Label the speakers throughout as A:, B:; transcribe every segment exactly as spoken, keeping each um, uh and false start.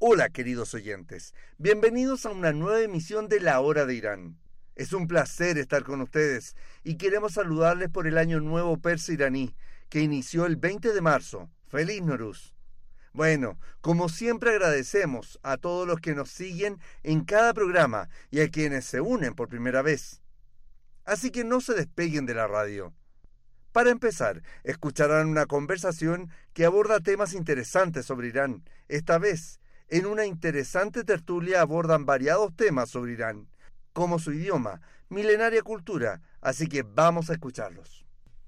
A: Hola queridos oyentes, bienvenidos a una nueva emisión de La Hora de Irán. Es un placer estar con ustedes y queremos saludarles por el Año Nuevo Persa-Iraní, que inició el veinte de marzo. ¡Feliz Nowruz! Bueno, como siempre agradecemos a todos los que nos siguen en cada programa y a quienes se unen por primera vez. Así que no se despeguen de la radio. Para empezar, escucharán una conversación que aborda temas interesantes sobre Irán. Esta vez, en una interesante tertulia abordan variados temas sobre Irán, como su idioma, milenaria cultura, así que vamos a escucharlos.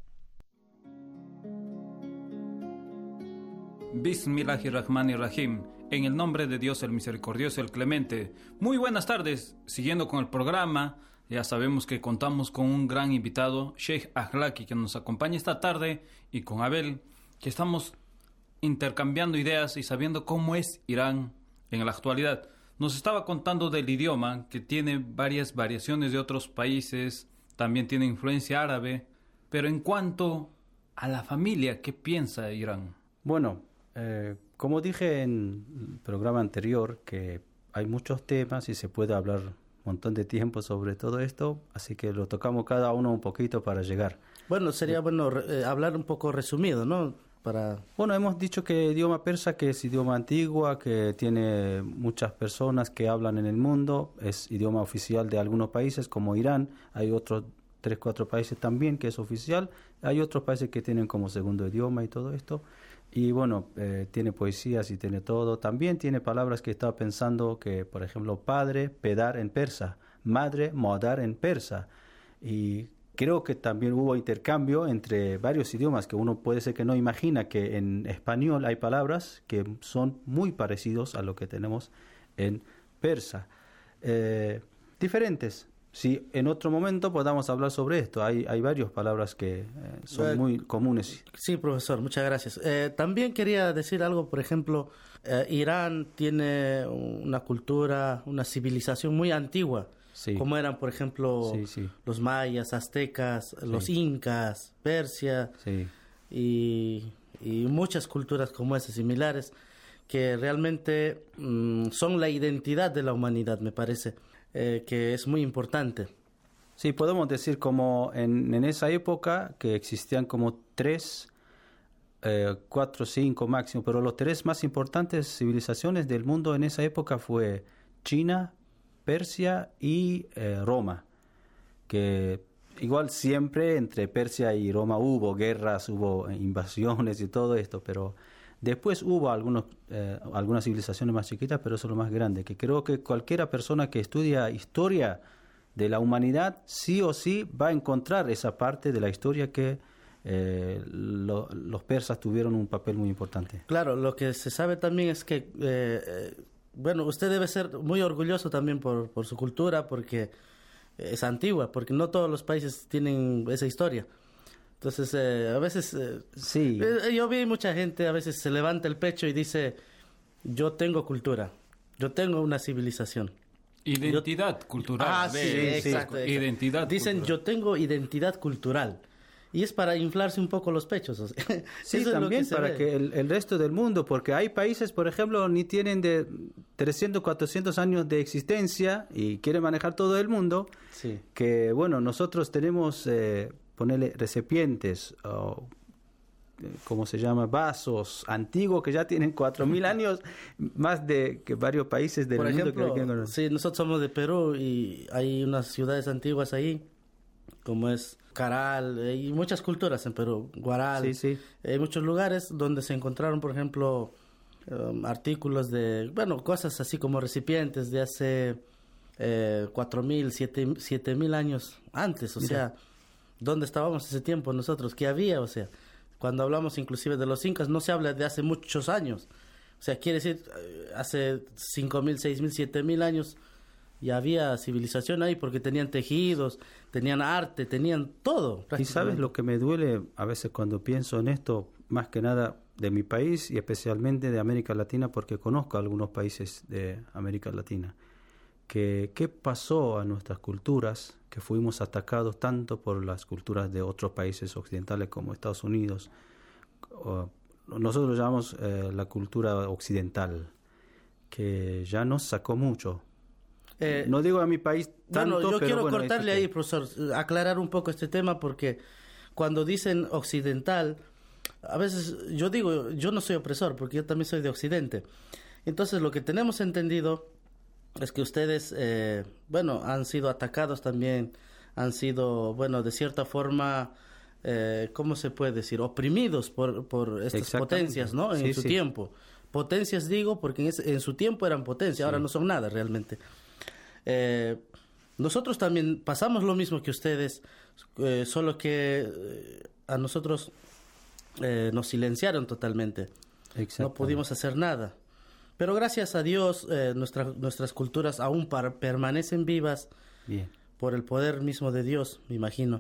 B: Bismillahirrahmanirrahim. En el nombre de Dios el misericordioso, el clemente. Muy buenas tardes. Siguiendo con el programa, ya sabemos que contamos con un gran invitado, Sheikh Akhlaqi, que nos acompaña esta tarde, y con Abel, que estamos intercambiando ideas y sabiendo cómo es Irán en la actualidad. Nos estaba contando del idioma, que tiene varias variaciones de otros países, también tiene influencia árabe, pero en cuanto a la familia, ¿qué piensa Irán?
C: Bueno, eh, como dije en el programa anterior, que hay muchos temas y se puede hablar un montón de tiempo sobre todo esto, así que lo tocamos cada uno un poquito para llegar.
D: Bueno, sería bueno eh, hablar un poco resumido, ¿no? Para...
C: Bueno, hemos dicho que idioma persa, que es idioma antiguo, que tiene muchas personas que hablan en el mundo, es idioma oficial de algunos países como Irán, hay otros tres, cuatro países también que es oficial, hay otros países que tienen como segundo idioma y todo esto, y bueno, eh, tiene poesías y tiene todo, también tiene palabras que estaba pensando que, por ejemplo, padre, pedar en persa, madre, modar en persa, y creo que también hubo intercambio entre varios idiomas que uno puede ser que no imagina que en español hay palabras que son muy parecidos a lo que tenemos en persa. Eh, diferentes. Si en otro momento podamos hablar sobre esto, hay, hay varias palabras que eh, son eh, muy comunes.
D: Sí, profesor, muchas gracias. Eh, también quería decir algo, por ejemplo, eh, Irán tiene una cultura, una civilización muy antigua. Sí. Como eran, por ejemplo, sí, sí. los mayas, aztecas, sí. los incas, Persia, sí. y, y muchas culturas como esas similares que realmente mmm, son la identidad de la humanidad, me parece, eh, que es muy importante.
C: Sí, podemos decir como en, en esa época que existían como tres, eh, cuatro, cinco máximo, pero los tres más importantes civilizaciones del mundo en esa época fue China, Persia y eh, Roma, que igual siempre entre Persia y Roma hubo guerras, hubo invasiones y todo esto, pero después hubo algunos, eh, algunas civilizaciones más chiquitas, pero eso es lo más grande, que creo que cualquiera persona que estudia historia de la humanidad sí o sí va a encontrar esa parte de la historia que eh, lo, los persas tuvieron un papel muy importante.
D: Claro, lo que se sabe también es que eh, bueno, usted debe ser muy orgulloso también por, por su cultura, porque es antigua, porque no todos los países tienen esa historia. Entonces, eh, a veces, eh,
C: sí.
D: eh, yo vi mucha gente, a veces se levanta el pecho y dice, yo tengo cultura, yo tengo una civilización.
B: Identidad
D: yo...
B: cultural.
D: Ah, sí, sí, exacto. exacto.
B: Identidad
D: Dicen,
B: cultural.
D: yo tengo identidad cultural. Y es para inflarse un poco los pechos. O sea,
C: sí, también que para ve. que el, el resto del mundo, porque hay países, por ejemplo, ni tienen de trescientos, cuatrocientos años de existencia y quieren manejar todo el mundo,
D: sí.
C: que bueno, nosotros tenemos, eh, ponerle recipientes, o ¿cómo se llama? Vasos antiguos que ya tienen cuatro mil años, más de que varios países del
D: por
C: mundo.
D: Ejemplo,
C: que ejemplo,
D: sí, nosotros somos de Perú y hay unas ciudades antiguas ahí, como es Caral, hay muchas culturas en Perú, Guaral,
C: sí, sí.
D: hay muchos lugares donde se encontraron, por ejemplo, um, artículos de, bueno, cosas así como recipientes de hace eh, cuatro mil, siete mil años antes, o Mira. sea, ¿dónde estábamos ese tiempo nosotros? ¿Qué había? O sea, cuando hablamos inclusive de los incas, no se habla de hace muchos años, o sea, quiere decir, hace cinco mil, seis mil, siete mil años, y había civilización ahí porque tenían tejidos, tenían arte, tenían todo.
C: Y sabes lo que me duele a veces cuando pienso en esto, más que nada de mi país y especialmente de América Latina, porque conozco algunos países de América Latina, que qué pasó a nuestras culturas, que fuimos atacados tanto por las culturas de otros países occidentales como Estados Unidos. Nosotros lo llamamos eh, la cultura occidental, que ya nos sacó mucho.
D: Eh,
C: no digo a mi país tanto,
D: bueno, yo
C: pero
D: quiero
C: bueno,
D: cortarle
C: que...
D: ahí, profesor, aclarar un poco este tema, porque cuando dicen occidental, a veces yo digo, yo no soy opresor, porque yo también soy de Occidente. Entonces, lo que tenemos entendido es que ustedes, eh, bueno, han sido atacados también, han sido, bueno, de cierta forma, eh, ¿cómo se puede decir? Oprimidos por, por estas potencias, ¿no? En
C: sí,
D: su
C: sí.
D: tiempo. Potencias digo, porque en, ese, en su tiempo eran potencias, sí. Ahora no son nada realmente. Eh, nosotros también pasamos lo mismo que ustedes, eh, solo que eh, a nosotros eh, nos silenciaron totalmente. No pudimos hacer nada. Pero gracias a Dios, eh, nuestra, nuestras culturas aún par, permanecen vivas. Bien. Por el poder mismo de Dios, me imagino.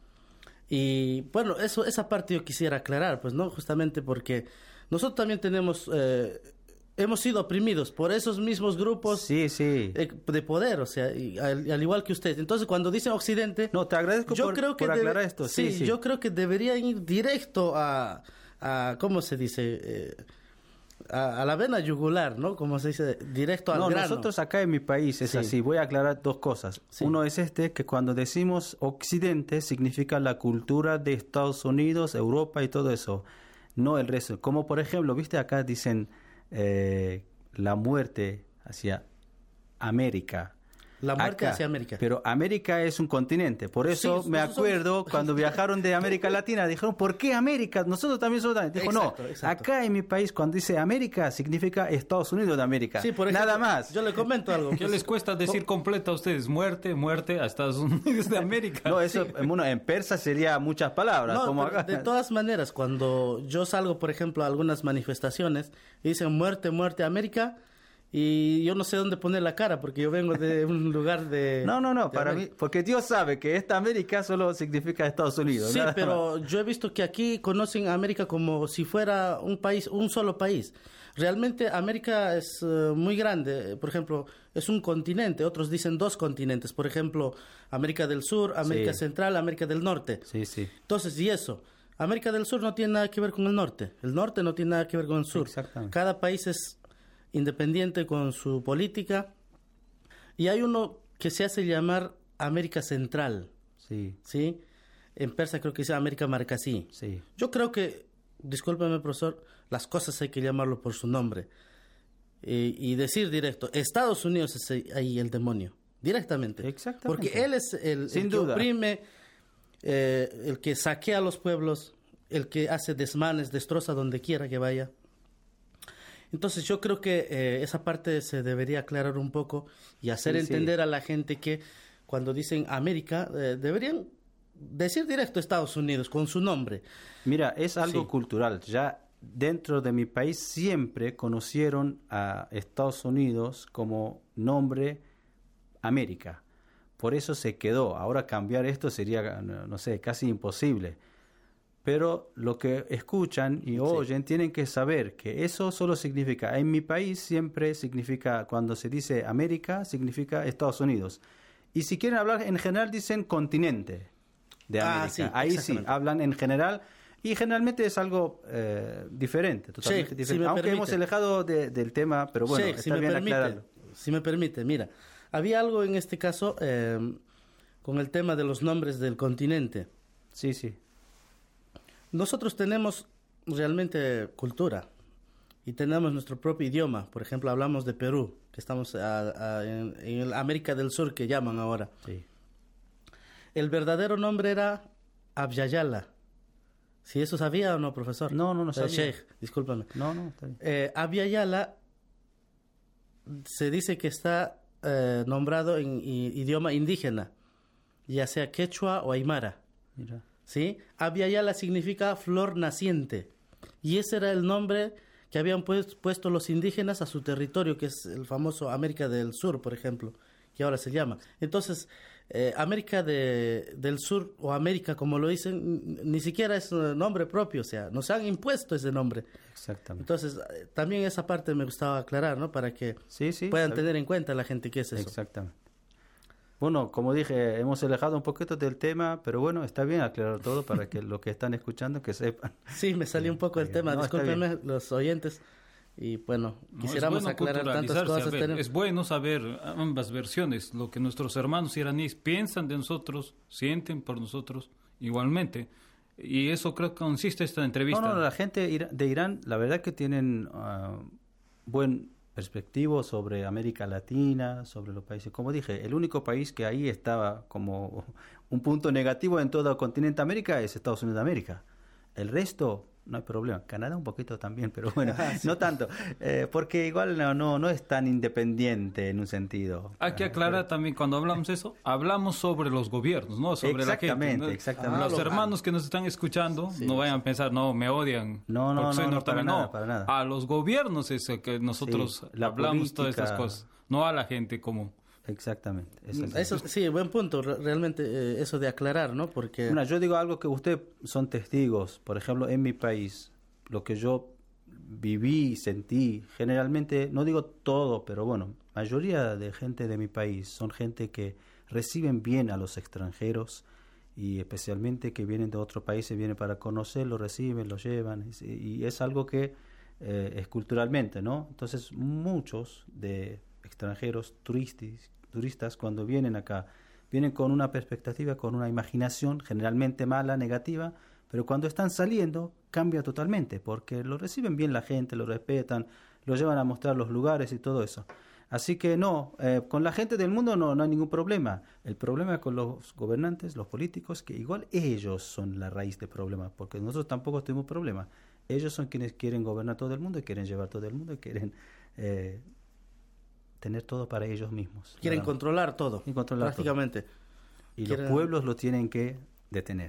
D: Y bueno, eso, esa parte yo quisiera aclarar, pues, ¿no? Justamente porque nosotros también tenemos... Eh, hemos sido oprimidos por esos mismos grupos
C: sí, sí.
D: Eh, de poder, o sea, y, al, al igual que usted. Entonces, cuando dicen Occidente...
C: No, te agradezco
D: yo
C: por,
D: creo que
C: por aclarar
D: debe,
C: esto.
D: Sí,
C: sí, sí,
D: yo creo que deberían ir directo a... a ¿cómo se dice? Eh, a, a la vena yugular, ¿no? Como se dice, directo al
C: no,
D: grano.
C: Nosotros acá en mi país es sí. así. Voy a aclarar dos cosas. Sí. Uno es este, que cuando decimos Occidente significa la cultura de Estados Unidos, Europa y todo eso. No el resto. Como por ejemplo, viste acá dicen... Eh, la muerte hacia América.
D: La muerte
C: acá,
D: hacia América.
C: Pero América es un continente. Por eso sí, me acuerdo somos... cuando viajaron de América Latina, dijeron, ¿por qué América? Nosotros también somos... Dijo, exacto, no, exacto. Acá en mi país cuando dice América significa Estados Unidos de América.
D: Sí, por ejemplo,
C: nada más.
D: Yo le comento algo.
B: ¿Qué les cuesta decir completo a ustedes? Muerte, muerte a Estados Unidos de América.
C: No, eso
D: sí.
C: bueno, en persa sería muchas palabras.
D: No,
C: como acá.
D: De todas maneras, cuando yo salgo, por ejemplo, a algunas manifestaciones y dicen muerte, muerte, América... Y yo no sé dónde poner la cara, porque yo vengo de un lugar de...
C: No, no, no, para América. mí, porque Dios sabe que esta América solo significa Estados Unidos.
D: Sí, pero más. Yo he visto que aquí conocen a América como si fuera un país, un solo país. Realmente América es uh, muy grande, por ejemplo, es un continente, otros dicen dos continentes, por ejemplo, América del Sur, América sí. Central, América del Norte.
C: Sí, sí.
D: Entonces, y eso, América del Sur no tiene nada que ver con el norte, el norte no tiene nada que ver con el sur.
C: Exactamente.
D: Cada país es... independiente con su política, y hay uno que se hace llamar América Central,
C: sí,
D: sí, en persa creo que dice América Marcasí.
C: Sí.
D: Yo creo que, discúlpeme profesor, las cosas hay que llamarlo por su nombre y, y decir directo, Estados Unidos es ahí el demonio, directamente.
C: Exactamente.
D: Porque él es el, el que oprime, eh, el que saquea a los pueblos, el que hace desmanes, destroza donde quiera que vaya. Entonces yo creo que eh, esa parte se debería aclarar un poco y hacer sí, entender sí. a la gente que cuando dicen América, eh, deberían decir directo Estados Unidos con su nombre.
C: Mira, es algo
D: sí.
C: cultural. Ya dentro de mi país siempre conocieron a Estados Unidos como nombre América. Por eso se quedó. Ahora cambiar esto sería, no sé, casi imposible. Pero lo que escuchan y oyen sí. tienen que saber que eso solo significa, en mi país siempre significa, cuando se dice América, significa Estados Unidos. Y si quieren hablar en general, dicen continente de América. Ah, sí, ahí sí, hablan en general y generalmente es algo eh, diferente, totalmente sí, diferente. Si aunque permite. hemos alejado de, del tema, pero bueno, sí, está
D: si me
C: bien
D: permite,
C: aclararlo.
D: Si me permite, mira, había algo en este caso eh, con el tema de los nombres del continente.
C: Sí, sí.
D: Nosotros tenemos realmente cultura y tenemos nuestro propio idioma. Por ejemplo, hablamos de Perú, que estamos a, a, en, en América del Sur, que llaman ahora.
C: Sí.
D: El verdadero nombre era Abyayala. ¿Sí eso sabía o no, profesor?
C: No, no, no sabía.
D: Eh, Sheikh, discúlpame.
C: No, no, está bien.
D: Eh, Abyayala se dice que está eh, nombrado en i, idioma indígena, ya sea quechua o aymara.
C: Mira.
D: ¿Sí? Abyayala significa flor naciente. Y ese era el nombre que habían pues, puesto los indígenas a su territorio, que es el famoso América del Sur, por ejemplo, que ahora se llama. Entonces, eh, América de, del Sur, o América, como lo dicen, ni siquiera es un nombre propio, o sea, nos han impuesto ese nombre.
C: Exactamente.
D: Entonces, eh, también esa parte me gustaba aclarar, ¿no? Para que
C: sí, sí,
D: puedan tener en cuenta la gente qué es eso.
C: Exactamente. Bueno, como dije, hemos alejado un poquito del tema, pero bueno, está bien aclarar todo para que los que están escuchando que sepan.
D: Sí, me salió un poco el tema, no, discúlpenme los oyentes, Y bueno,
B: No,
D: quisiéramos
B: bueno
D: aclarar tantas
B: culturalizarse,
D: cosas.
B: a ver,
D: Tenemos-
B: es bueno saber ambas versiones, lo que nuestros hermanos iraníes piensan de nosotros, sienten por nosotros igualmente. Y eso creo que consiste esta entrevista.
C: No, no, la gente ira- de Irán, la verdad que tienen uh, buen perspectivo sobre América Latina, sobre los países. Como dije, el único país que ahí estaba como un punto negativo en todo el continente América es Estados Unidos de América. El resto, no hay problema. Canadá un poquito también, pero bueno,
D: Sí.
C: no tanto. Eh, porque igual no, no, no es tan independiente en un sentido.
B: Hay que aclarar también, cuando hablamos de eso, hablamos sobre los gobiernos, no sobre la gente.
C: Exactamente,
B: ¿no?
C: exactamente.
B: Los
D: Ah, lo-
B: hermanos que nos están escuchando
D: Sí.
B: no vayan a pensar, no, me odian
C: No, no,
B: porque soy
C: no, no, para
B: norteamericano.
C: nada, para nada.
B: A los gobiernos es el que nosotros
C: Sí, la
B: hablamos todas
C: política.
B: estas cosas, no a la gente común.
C: Exactamente. eso es
D: Eso sí, buen punto, re- realmente eh, eso de aclarar, ¿no? Porque
C: Mira, yo digo algo que ustedes son testigos. Por ejemplo, en mi país, lo que yo viví, sentí, generalmente, no digo todo, pero bueno, mayoría de gente de mi país son gente que reciben bien a los extranjeros y especialmente que vienen de otros países, vienen para conocer, lo reciben, lo llevan y, y es algo que eh, es culturalmente, ¿no? Entonces, muchos de extranjeros turistas, turistas cuando vienen acá, vienen con una perspectiva, con una imaginación generalmente mala, negativa, pero cuando están saliendo cambia totalmente, porque lo reciben bien la gente, lo respetan, lo llevan a mostrar los lugares y todo eso. Así que no, eh, con la gente del mundo no, no hay ningún problema. El problema es con los gobernantes, los políticos, que igual ellos son la raíz del problema, porque nosotros tampoco tenemos problema. Ellos son quienes quieren gobernar todo el mundo y quieren llevar todo el mundo y quieren eh, tener todo para ellos mismos.
D: quieren
C: Nada más.
D: controlar todo,
C: Y controlar
D: prácticamente.
C: Y
D: quieren-
C: los pueblos lo tienen que detener.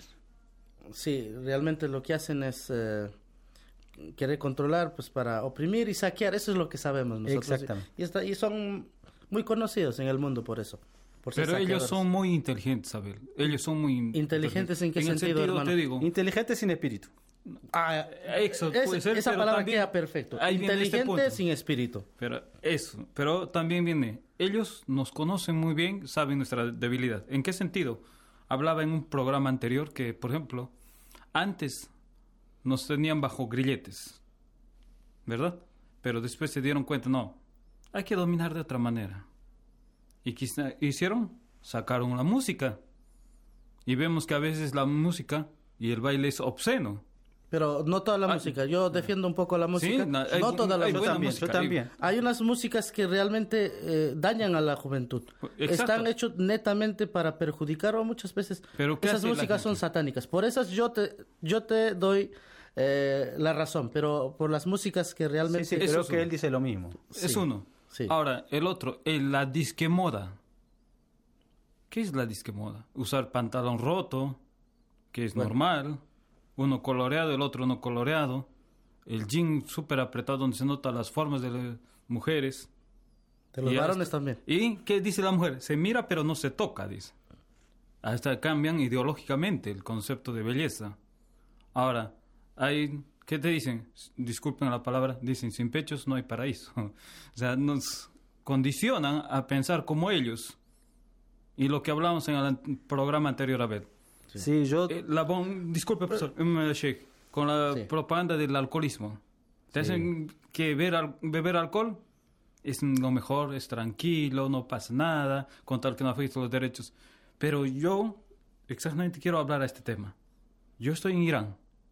D: Sí, realmente lo que hacen es eh, querer controlar, pues para oprimir y saquear. Eso es lo que sabemos nosotros.
C: Exactamente.
D: Y, está- y son muy conocidos en el mundo por eso. Por ser
B: Pero ellos
D: saqueadores.
B: son muy inteligentes, Abel. Ellos son muy in-
D: ¿Inteligentes en qué
B: el
D: sentido, hermano?
B: te digo.
C: Inteligente sin espíritu.
D: Ah,
B: Eso
D: es-
B: puede ser,
D: esa
B: pero
D: palabra
B: también-
D: queda perfecto.
B: ahí viene este
D: Inteligente
B: punto.
D: sin espíritu.
B: Pero eso, pero también viene, ellos nos conocen muy bien, saben nuestra debilidad. ¿En qué sentido? Hablaba en un programa anterior que, por ejemplo, antes nos tenían bajo grilletes, ¿verdad? Pero después se dieron cuenta, no, hay que dominar de otra manera. ¿Y qué hice- hicieron? Sacaron la música. Y vemos que a veces la música y el baile es obsceno.
D: Pero no toda la
B: Ah,
D: música. Yo defiendo un poco la música.
B: Sí, na- hay-
D: no toda la
B: hay
C: Yo
B: buena
D: música.
C: también,
B: música.
C: yo también.
D: Hay unas músicas que realmente eh, dañan a la juventud.
B: Exacto.
D: Están hechos netamente para perjudicar o muchas veces
B: Pero ¿qué
D: esas
B: hace la
D: músicas son
B: gente?
D: satánicas. Por esas yo te yo te doy eh, la razón, pero por las músicas que
C: Sí,
D: realmente
C: sí,
B: Eso
C: creo
B: es
C: que
B: uno.
C: él dice lo mismo.
B: Es
D: Sí,
B: uno.
D: sí.
B: Ahora, el otro, el, la disque moda. ¿Qué es la disque moda? Usar pantalón roto, que es
D: Bueno.
B: normal. Uno coloreado, el otro no coloreado. El jean súper apretado donde se notan las formas de las mujeres.
D: de los
B: Y
D: varones
B: hasta-
D: también.
B: ¿Y qué dice la mujer? Se mira pero no se toca, dice. Hasta cambian ideológicamente el concepto de belleza. Ahora, hay, ¿qué te dicen? Disculpen la palabra, dicen, sin pechos no hay paraíso. O sea, nos condicionan a pensar como ellos. Y lo que hablamos en el an- programa anterior, a ver.
C: Sí, yo...
B: Eh, la bon- disculpe, profesor, eh, Sheikh, con la
D: Sí.
B: propaganda del alcoholismo. Te
C: Sí.
B: hacen que beber, al- beber alcohol es lo mejor, es tranquilo, no pasa nada, con tal que no afecte los derechos. Pero yo exactamente quiero hablar a este tema. Yo estoy en Irán.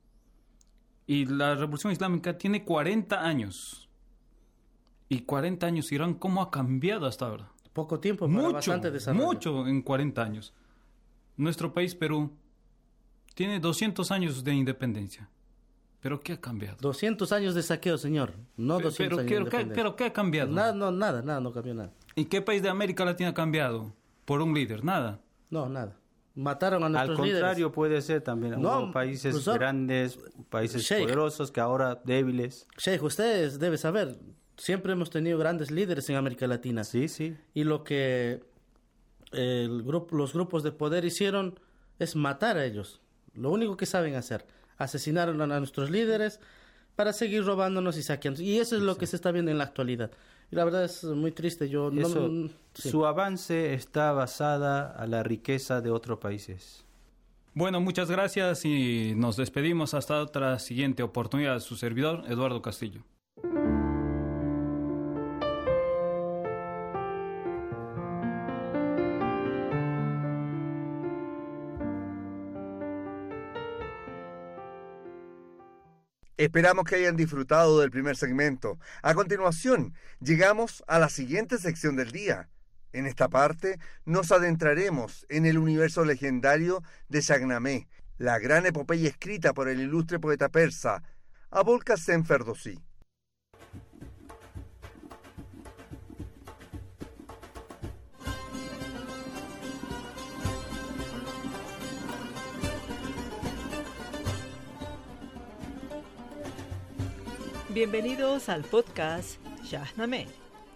B: Y la Revolución Islámica tiene cuarenta años. Y cuarenta años Irán, ¿cómo ha cambiado hasta ahora?
D: Poco tiempo, para
B: Mucho,
D: bastante desarrollo.
B: mucho en cuarenta años. Nuestro país, Perú, tiene doscientos años de independencia. ¿Pero qué ha cambiado?
D: doscientos años de saqueo, señor. No
B: Pe-
D: doscientos
B: pero,
D: años
B: ¿qué-
D: de
B: qué-
D: independencia.
B: pero ¿qué ha cambiado?
D: Nada, no, nada, nada, no cambió nada.
B: ¿En qué país de América Latina ha cambiado por un líder? Nada.
D: No, nada. Mataron a
C: Al
D: nuestros
C: contrario,
D: líderes.
C: puede ser también.
D: No,
C: Hubo países
D: profesor,
C: grandes, países
D: Sheikh.
C: poderosos que ahora débiles.
D: Sheikh, ustedes deben saber, siempre hemos tenido grandes líderes en América Latina.
C: Sí, sí.
D: Y lo que el grupo, los grupos de poder hicieron es matar a ellos. Lo único que saben hacer. Asesinaron a nuestros líderes para seguir robándonos y saqueando. Y eso es lo que se está viendo en la actualidad. Y la verdad es muy triste. Yo no-
C: Eso,
D: no- sí.
C: Su avance está basada a la riqueza de otros países.
B: Bueno, muchas gracias y nos despedimos hasta otra siguiente oportunidad. Su servidor, Eduardo Castillo.
A: Esperamos que hayan disfrutado del primer segmento. A continuación, llegamos a la siguiente sección del día. En esta parte, nos adentraremos en el universo legendario de Shahnameh, la gran epopeya escrita por el ilustre poeta persa Abul Qasim Ferdowsi.
E: Bienvenidos al podcast Shahnameh.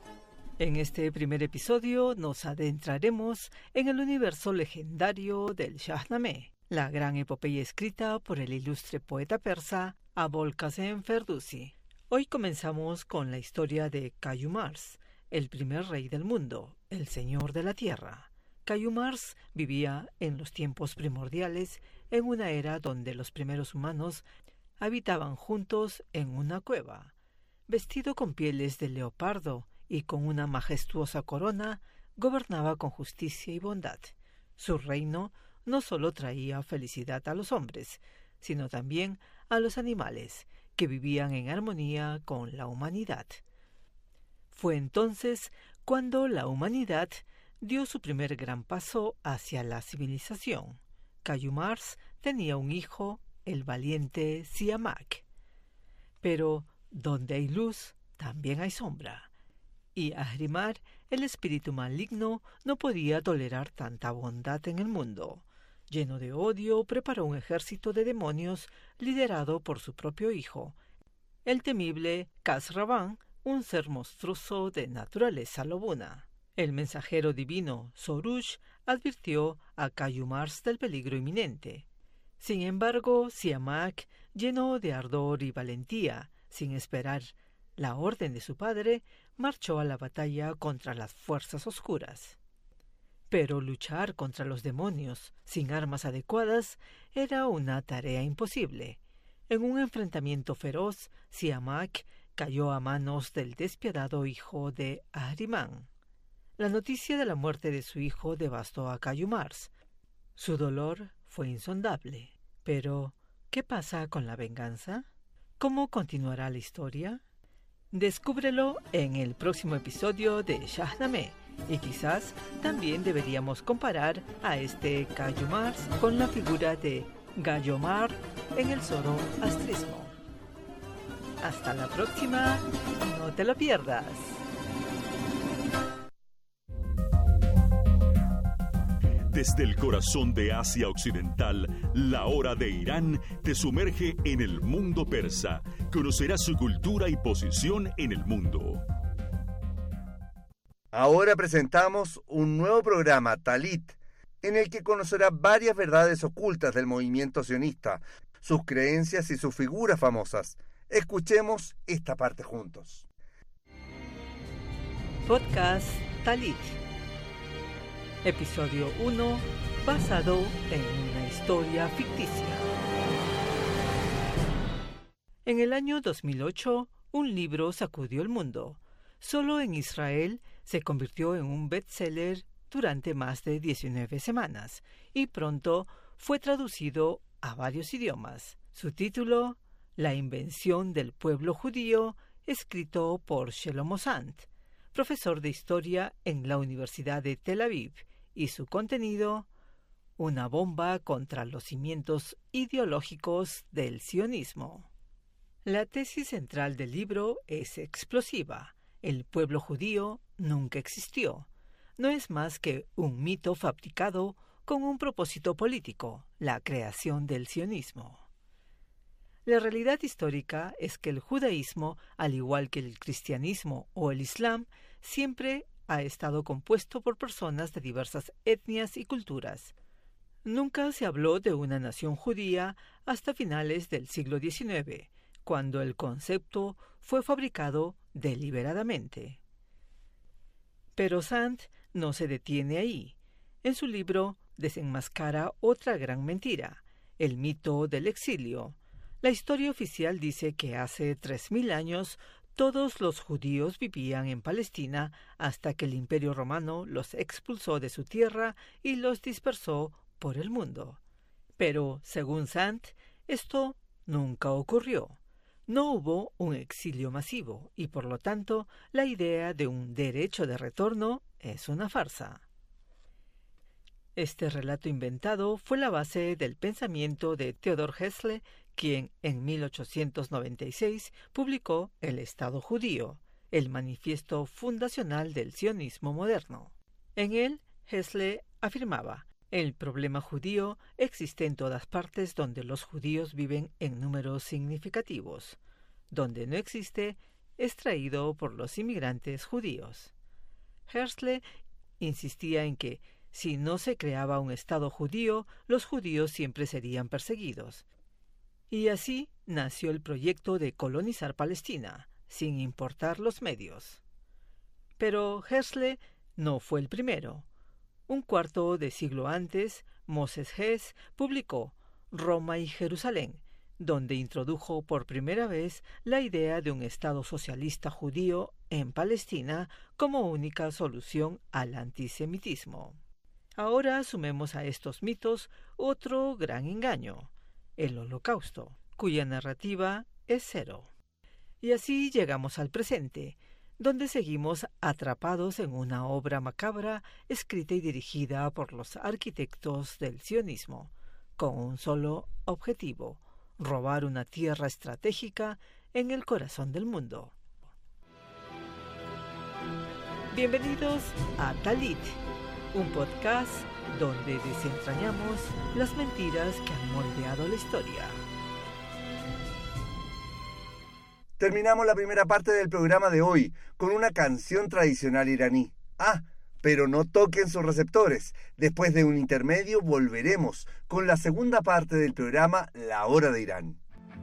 E: En este primer episodio nos adentraremos en el universo legendario del Shahnameh, la gran epopeya escrita por el ilustre poeta persa Abul Qasim Ferdowsi. Hoy comenzamos con la historia de Kayumars, el primer rey del mundo, el señor de la tierra. Kayumars vivía en los tiempos primordiales, en una era donde los primeros humanos habitaban juntos en una cueva. Vestido con pieles de leopardo y con una majestuosa corona, gobernaba con justicia y bondad. Su reino no solo traía felicidad a los hombres, sino también a los animales, que vivían en armonía con la humanidad. Fue entonces cuando la humanidad dio su primer gran paso hacia la civilización. Kayumars tenía un hijo, el valiente Siamak. Pero donde hay luz, también hay sombra. Y Ahrimar, el espíritu maligno, no podía tolerar tanta bondad en el mundo. Lleno de odio, preparó un ejército de demonios liderado por su propio hijo, el temible Khasravan, un ser monstruoso de naturaleza lobuna. El mensajero divino Sorush advirtió a Kayumars del peligro inminente. Sin embargo, Siamak, lleno de ardor y valentía, sin esperar la orden de su padre, marchó a la batalla contra las fuerzas oscuras. Pero luchar contra los demonios sin armas adecuadas era una tarea imposible. En un enfrentamiento feroz, Siamak cayó a manos del despiadado hijo de Ahriman. La noticia de la muerte de su hijo devastó a Kayumars. Su dolor fue insondable. Pero, ¿qué pasa con la venganza? ¿Cómo continuará la historia? Descúbrelo en el próximo episodio de Shahnameh, y quizás también deberíamos comparar a este Kayumars con la figura de Gayomar en el zoroastrismo. Hasta la próxima, no te lo pierdas.
F: Desde el corazón de Asia Occidental, la hora de Irán te sumerge en el mundo persa. Conocerás su cultura y posición en el mundo.
A: Ahora presentamos un nuevo programa, Talit, en el que conocerá varias verdades ocultas del movimiento sionista, sus creencias y sus figuras famosas. Escuchemos esta parte juntos.
E: Podcast Talit. Episodio uno, basado en una historia ficticia. En el año dos mil ocho, un libro sacudió el mundo. Solo en Israel se convirtió en un bestseller durante más de diecinueve semanas y pronto fue traducido a varios idiomas. Su título, La invención del pueblo judío, escrito por Shlomo Sant, profesor de historia en la Universidad de Tel Aviv, y su contenido, una bomba contra los cimientos ideológicos del sionismo. La tesis central del libro es explosiva. El pueblo judío nunca existió. No es más que un mito fabricado con un propósito político, la creación del sionismo. La realidad histórica es que el judaísmo, al igual que el cristianismo o el islam, siempre ha estado compuesto por personas de diversas etnias y culturas. Nunca se habló de una nación judía hasta finales del siglo diecinueve, cuando el concepto fue fabricado deliberadamente. Pero Sant no se detiene ahí. En su libro desenmascara otra gran mentira, el mito del exilio. La historia oficial dice que hace tres mil años todos los judíos vivían en Palestina hasta que el Imperio Romano los expulsó de su tierra y los dispersó por el mundo. Pero, según Sant, esto nunca ocurrió. No hubo un exilio masivo y por lo tanto la idea de un derecho de retorno es una farsa. Este relato inventado fue la base del pensamiento de Theodor Herzl, quien en mil ochocientos noventa y seis publicó El Estado Judío, el manifiesto fundacional del sionismo moderno. En él, Herzl afirmaba: el problema judío existe en todas partes donde los judíos viven en números significativos. Donde no existe, es traído por los inmigrantes judíos. Herzl insistía en que, si no se creaba un Estado judío, los judíos siempre serían perseguidos. Y así nació el proyecto de colonizar Palestina, sin importar los medios. Pero Herzl no fue el primero. Un cuarto de siglo antes, Moses Hess publicó Roma y Jerusalén, donde introdujo por primera vez la idea de un Estado socialista judío en Palestina como única solución al antisemitismo. Ahora sumemos a estos mitos otro gran engaño, el Holocausto, cuya narrativa es cero. Y así llegamos al presente, donde seguimos atrapados en una obra macabra escrita y dirigida por los arquitectos del sionismo, con un solo objetivo: robar una tierra estratégica en el corazón del mundo. Bienvenidos a Talit, un podcast donde desentrañamos las mentiras que han moldeado la historia.
A: Terminamos la primera parte del programa de hoy con una canción tradicional iraní. Ah, pero no toquen sus receptores. Después de un intermedio volveremos con la segunda parte del programa La Hora de Irán.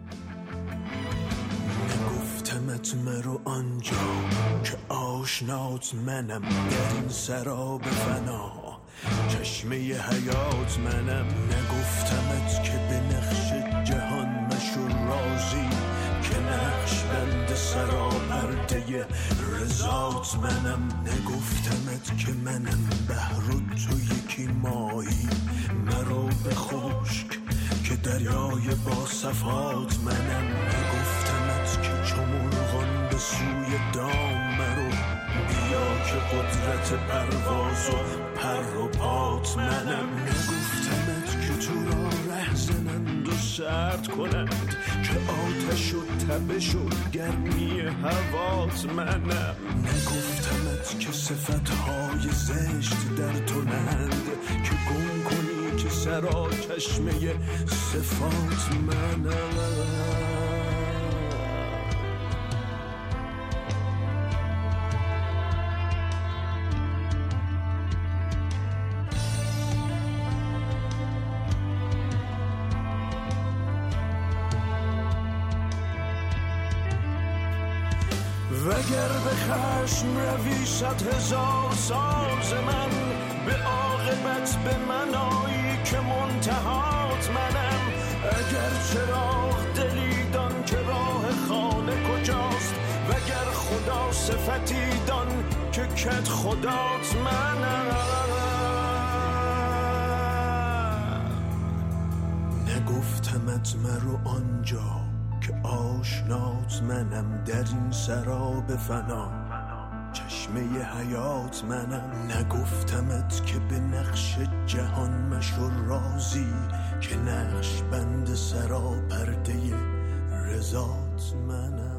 G: نگفتمت مرو آنجا که آشنات منم در این سراب فنا چشمه حیات منم نگفتمت که به نقش جهان مشو راضی که نقش بند سرا پرده رضات منم نگفتمت که منم بحر و تو یکی ماهی مرو به خشک که دریای با صفات منم نگفتمت که چو مرغان به سوی دام مرو بیا که قدرت پرواز و پر و پات منم نگفتمت که تو را ره زنند و سرد کنند که آتش و تبش و گرمی هوات منم نگفتمت که صفتهای زشت در تو نند که گم کنی که سرا چشمه صفات منم وگر به خشم روی صد هزار ساز من به عاقبت به منایی که منتهات منم اگر چراغ دلی دان که راه خانه کجاست وگر خدا صفتی دان که کت خدات منم نگفتمت مرو آنجا که آشنات منم در این سراب فنا چشمه حیات منم نگفتمت که به نقش جهان مشو راضی که نقش بند سرا پرده رضات منم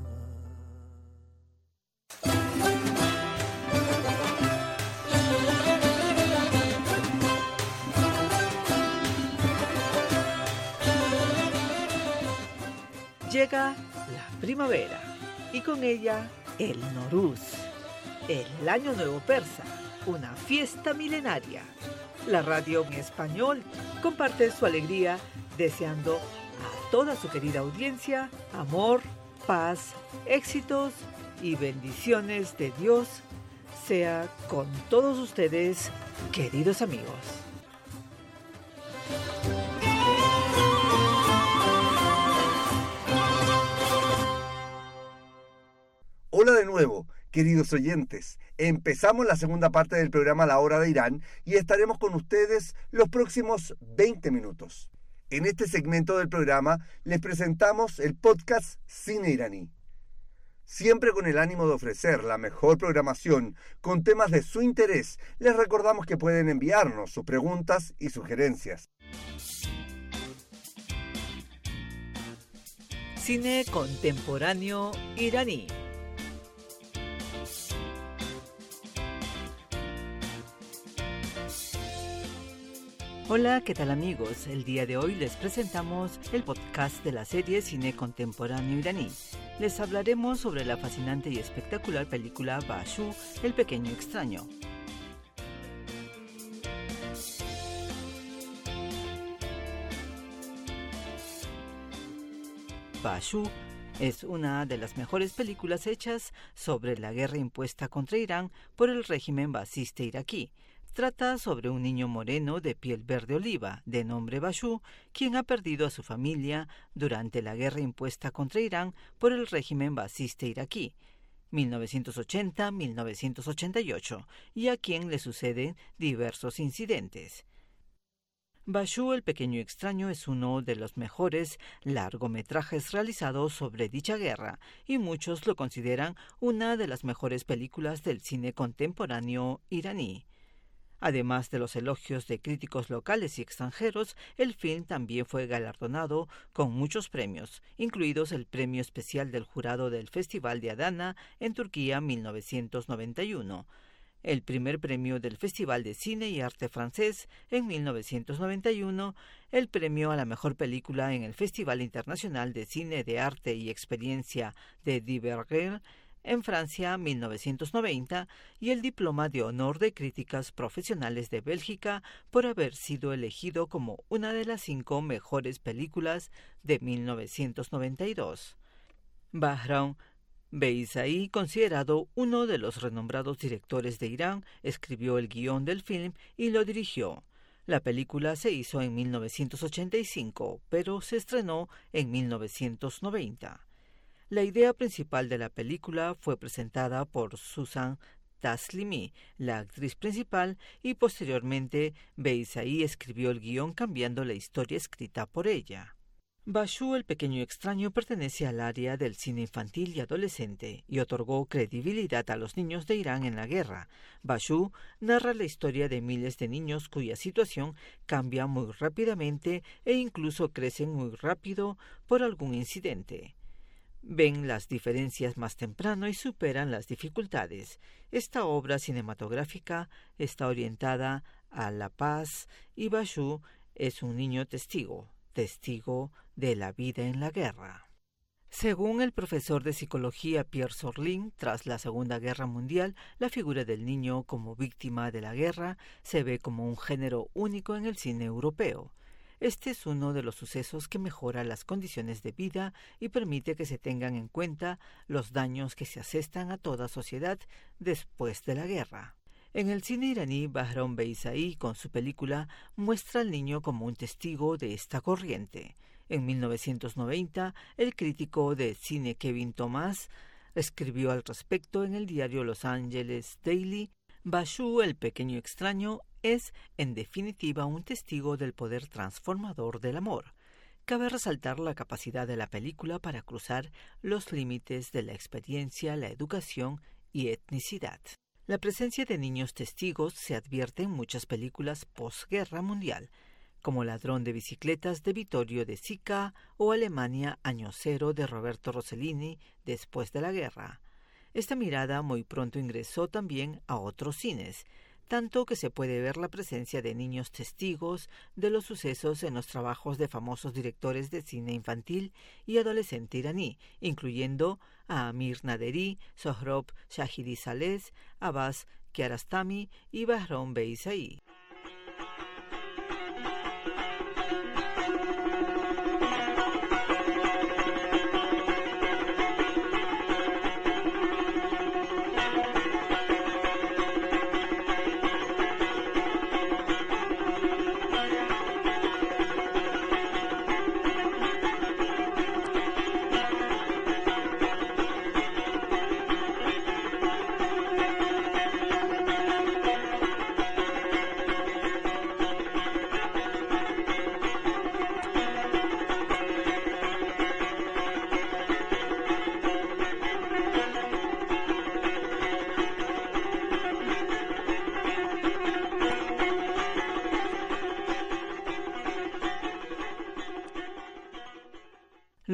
E: Llega la primavera y con ella el Noruz, el Año Nuevo Persa, una fiesta milenaria. La radio en español comparte su alegría deseando a toda su querida audiencia amor, paz, éxitos y bendiciones de Dios sea con todos ustedes, queridos amigos.
A: Hola de nuevo, queridos oyentes. Empezamos la segunda parte del programa La Hora de Irán y estaremos con ustedes los próximos veinte minutos. En este segmento del programa les presentamos el podcast Cine Iraní. Siempre con el ánimo de ofrecer la mejor programación con temas de su interés, les recordamos que pueden enviarnos sus preguntas y sugerencias.
E: Cine contemporáneo iraní. Hola, ¿qué tal amigos? El día de hoy les presentamos el podcast de la serie Cine Contemporáneo Iraní. Les hablaremos sobre la fascinante y espectacular película Bashu, el pequeño extraño. Bashu es una de las mejores películas hechas sobre la guerra impuesta contra Irán por el régimen basista iraquí. Trata sobre un niño moreno de piel verde oliva, de nombre Bashu, quien ha perdido a su familia durante la guerra impuesta contra Irán por el régimen basista iraquí, mil novecientos ochenta a mil novecientos ochenta y ocho, y a quien le suceden diversos incidentes. Bashu, el pequeño extraño, es uno de los mejores largometrajes realizados sobre dicha guerra, y muchos lo consideran una de las mejores películas del cine contemporáneo iraní. Además de los elogios de críticos locales y extranjeros, el film también fue galardonado con muchos premios, incluidos el premio especial del jurado del Festival de Adana en Turquía mil novecientos noventa y uno, el primer premio del Festival de Cine y Arte Francés en mil novecientos noventa y uno, el premio a la mejor película en el Festival Internacional de Cine de Arte y Experiencia de Divergel en Francia mil novecientos noventa y el diploma de honor de críticas profesionales de Bélgica por haber sido elegido como una de las cinco mejores películas de mil novecientos noventa y dos. Bahram Beyzaí, considerado uno de los renombrados directores de Irán, escribió el guión del film y lo dirigió. La película se hizo en mil novecientos ochenta y cinco, pero se estrenó en mil novecientos noventa. La idea principal de la película fue presentada por Susan Taslimi, la actriz principal, y posteriormente Beyzaí escribió el guión cambiando la historia escrita por ella. Bashu, el pequeño extraño, pertenece al área del cine infantil y adolescente y otorgó credibilidad a los niños de Irán en la guerra. Bashu narra la historia de miles de niños cuya situación cambia muy rápidamente e incluso crecen muy rápido por algún incidente. Ven las diferencias más temprano y superan las dificultades. Esta obra cinematográfica está orientada a la paz y Bashu es un niño testigo, testigo de la vida en la guerra. Según el profesor de psicología Pierre Sorlin, tras la Segunda Guerra Mundial, la figura del niño como víctima de la guerra se ve como un género único en el cine europeo. Este es uno de los sucesos que mejora las condiciones de vida y permite que se tengan en cuenta los daños que se asestan a toda sociedad después de la guerra. En el cine iraní, Bahram Beyzaí, con su película, muestra al niño como un testigo de esta corriente. En mil novecientos noventa, el crítico de cine Kevin Thomas escribió al respecto en el diario Los Angeles Daily: Bashu, el pequeño extraño, es, en definitiva, un testigo del poder transformador del amor. Cabe resaltar la capacidad de la película para cruzar los límites de la experiencia, la educación y etnicidad. La presencia de niños testigos se advierte en muchas películas posguerra mundial, como Ladrón de bicicletas de Vittorio De Sica o Alemania Año Cero de Roberto Rossellini después de la guerra. Esta mirada muy pronto ingresó también a otros cines, tanto que se puede ver la presencia de niños testigos de los sucesos en los trabajos de famosos directores de cine infantil y adolescente iraní, incluyendo a Amir Naderi, Sohrab Shahidi Saleh, Abbas Kiarostami y Bahram Beyzaí.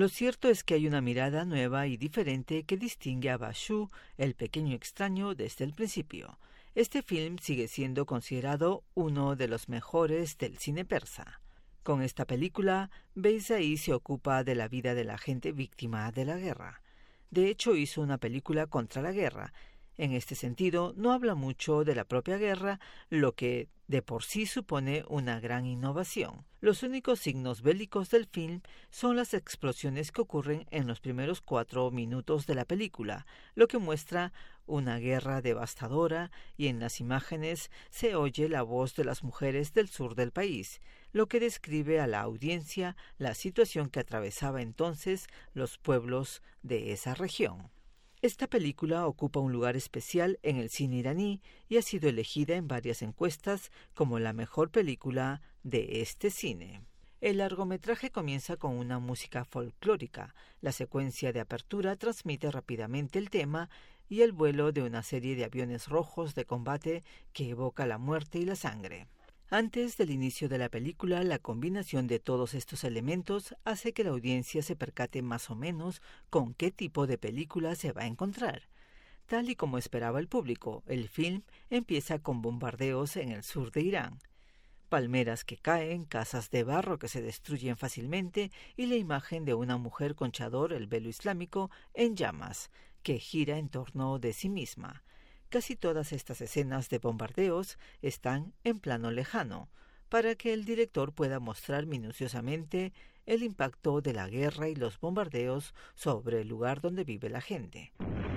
E: Lo cierto es que hay una mirada nueva y diferente que distingue a Bashu, el pequeño extraño, desde el principio. Este film sigue siendo considerado uno de los mejores del cine persa. Con esta película, Beyzai se ocupa de la vida de la gente víctima de la guerra. De hecho, hizo una película contra la guerra. En este sentido, no habla mucho de la propia guerra, lo que de por sí supone una gran innovación. Los únicos signos bélicos del film son las explosiones que ocurren en los primeros cuatro minutos de la película, lo que muestra una guerra devastadora, y en las imágenes se oye la voz de las mujeres del sur del país, lo que describe a la audiencia la situación que atravesaba entonces los pueblos de esa región. Esta película ocupa un lugar especial en el cine iraní y ha sido elegida en varias encuestas como la mejor película de este cine. El largometraje comienza con una música folclórica. La secuencia de apertura transmite rápidamente el tema y el vuelo de una serie de aviones rojos de combate que evoca la muerte y la sangre. Antes del inicio de la película, la combinación de todos estos elementos hace que la audiencia se percate más o menos con qué tipo de película se va a encontrar. Tal y como esperaba el público, el film empieza con bombardeos en el sur de Irán. Palmeras que caen, casas de barro que se destruyen fácilmente y la imagen de una mujer con chador, el velo islámico, en llamas, que gira en torno de sí misma. Casi todas estas escenas de bombardeos están en plano lejano, para que el director pueda mostrar minuciosamente el impacto de la guerra y los bombardeos sobre el lugar donde vive la gente.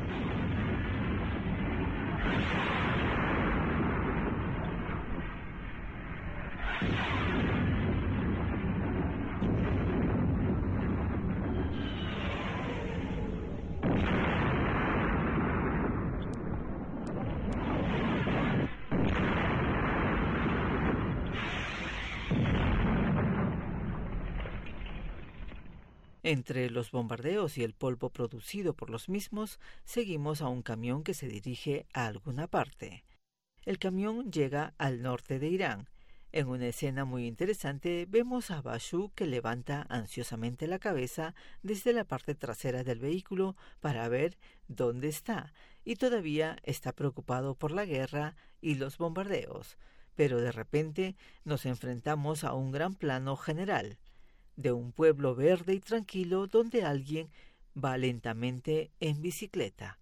E: Entre los bombardeos y el polvo producido por los mismos, seguimos a un camión que se dirige a alguna parte. El camión llega al norte de Irán. En una escena muy interesante vemos a Bashu que levanta ansiosamente la cabeza desde la parte trasera del vehículo para ver dónde está, y todavía está preocupado por la guerra y los bombardeos. Pero de repente nos enfrentamos a un gran plano general de un pueblo verde y tranquilo donde alguien va lentamente en bicicleta.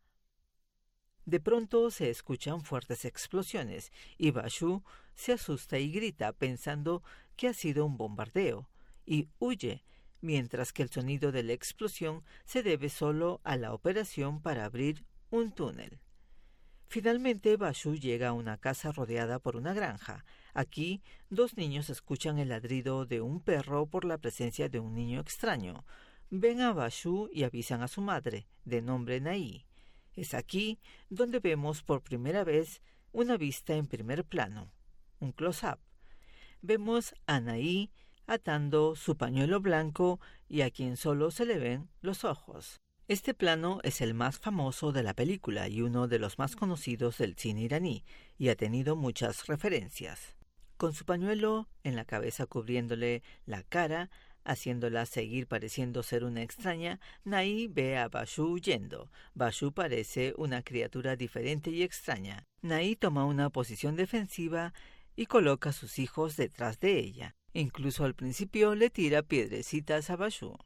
E: De pronto se escuchan fuertes explosiones y Bashu se asusta y grita pensando que ha sido un bombardeo y huye, mientras que el sonido de la explosión se debe solo a la operación para abrir un túnel. Finalmente Bashu llega a una casa rodeada por una granja. Aquí, dos niños escuchan el ladrido de un perro por la presencia de un niño extraño. Ven a Bashu y avisan a su madre, de nombre Naí. Es aquí donde vemos por primera vez una vista en primer plano, un close-up. Vemos a Naí atando su pañuelo blanco y a quien solo se le ven los ojos. Este plano es el más famoso de la película y uno de los más conocidos del cine iraní, y ha tenido muchas referencias. Con su pañuelo en la cabeza cubriéndole la cara, haciéndola seguir pareciendo ser una extraña, Naí ve a Bashu huyendo. Bashu parece una criatura diferente y extraña. Naí toma una posición defensiva y coloca a sus hijos detrás de ella. Incluso al principio le tira piedrecitas a Bashu.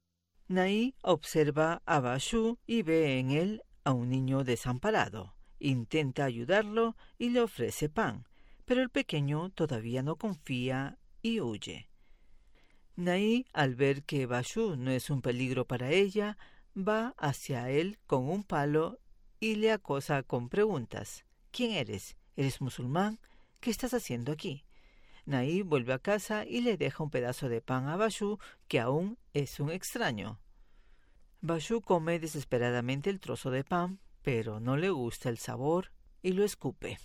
E: Naí observa a Bashu y ve en él a un niño desamparado. Intenta ayudarlo y le ofrece pan, pero el pequeño todavía no confía y huye. Naí, al ver que Bashu no es un peligro para ella, va hacia él con un palo y le acosa con preguntas. ¿Quién eres? ¿Eres musulmán? ¿Qué estás haciendo aquí? Naí vuelve a casa y le deja un pedazo de pan a Bashu, que aún es un extraño. Bashu come desesperadamente el trozo de pan, pero no le gusta el sabor y lo escupe.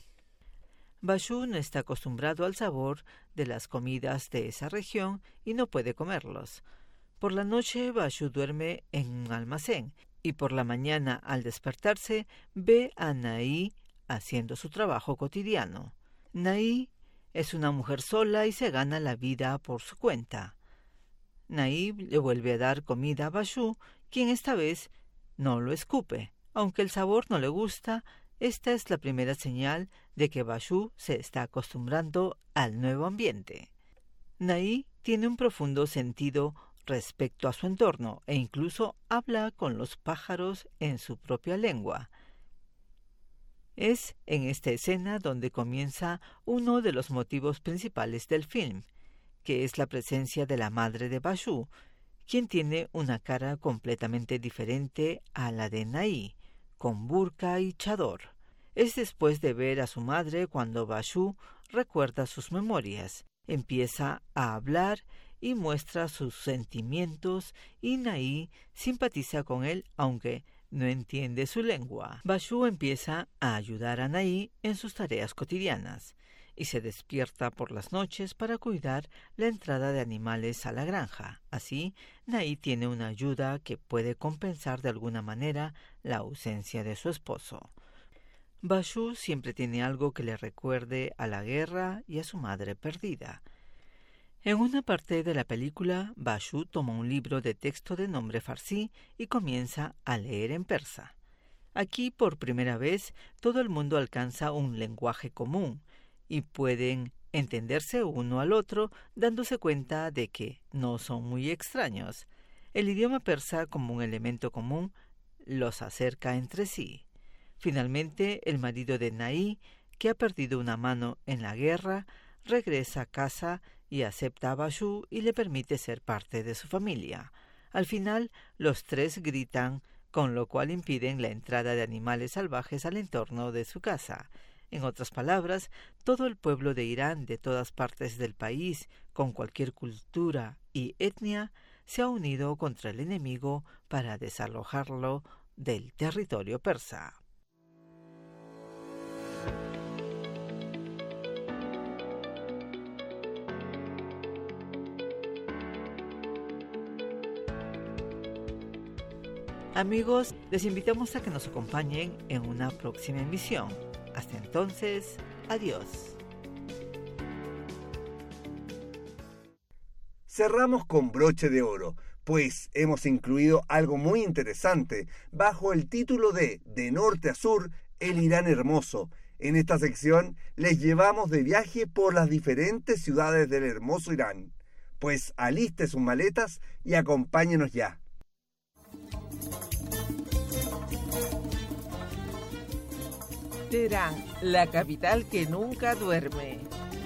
E: Bashu no está acostumbrado al sabor de las comidas de esa región y no puede comerlos. Por la noche Bashu duerme en un almacén y por la mañana, al despertarse, ve a Naí haciendo su trabajo cotidiano. Naí es una mujer sola y se gana la vida por su cuenta. Naib le vuelve a dar comida a Bashu, quien esta vez no lo escupe. Aunque el sabor no le gusta, esta es la primera señal de que Bashu se está acostumbrando al nuevo ambiente. Naib tiene un profundo sentido respecto a su entorno e incluso habla con los pájaros en su propia lengua. Es en esta escena donde comienza uno de los motivos principales del film, que es la presencia de la madre de Bashu, quien tiene una cara completamente diferente a la de Naib, con burka y chador. Es después de ver a su madre cuando Bashu recuerda sus memorias, empieza a hablar y muestra sus sentimientos, y Naib simpatiza con él aunque no entiende su lengua. Bashu empieza a ayudar a Naib en sus tareas cotidianas y se despierta por las noches para cuidar la entrada de animales a la granja. Así, Naib tiene una ayuda que puede compensar de alguna manera la ausencia de su esposo. Bashu siempre tiene algo que le recuerde a la guerra y a su madre perdida. En una parte de la película, Bashu toma un libro de texto de nombre farsi y comienza a leer en persa. Aquí, por primera vez, todo el mundo alcanza un lenguaje común y pueden entenderse uno al otro, dándose cuenta de que no son muy extraños. El idioma persa, como un elemento común, los acerca entre sí. Finalmente, el marido de Naib, que ha perdido una mano en la guerra, regresa a casa y acepta a Bashu y le permite ser parte de su familia. Al final, los tres gritan, con lo cual impiden la entrada de animales salvajes al entorno de su casa. En otras palabras, todo el pueblo de Irán, de todas partes del país, con cualquier cultura y etnia, se ha unido contra el enemigo para desalojarlo del territorio persa. Amigos, les invitamos a que nos acompañen en una próxima emisión. Hasta entonces, adiós.
A: Cerramos con broche de oro, pues hemos incluido algo muy interesante bajo el título de De Norte a Sur, el Irán hermoso. En esta sección les llevamos de viaje por las diferentes ciudades del hermoso Irán. Pues aliste sus maletas y acompáñenos ya.
H: Teherán, la capital que nunca duerme.